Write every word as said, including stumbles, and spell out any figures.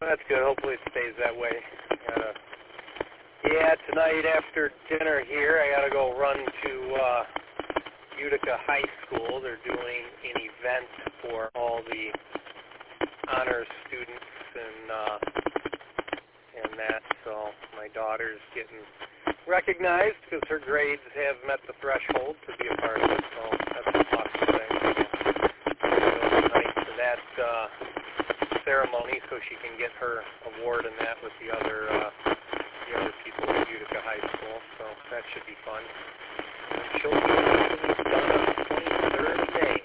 that's good. Hopefully it stays that way. Gotta, yeah, tonight after dinner here, I got to go run to uh, Utica High School. They're doing an event for all the honors students and uh, and that. So my daughter's getting recognized because her grades have met the threshold to be a part of it. So that's an awesome thing. So I'm going to go tonight to that uh, ceremony so she can get her award and that with the other uh, the other people at Utica High School. So that should be fun. And she'll be done on the twenty-third of May.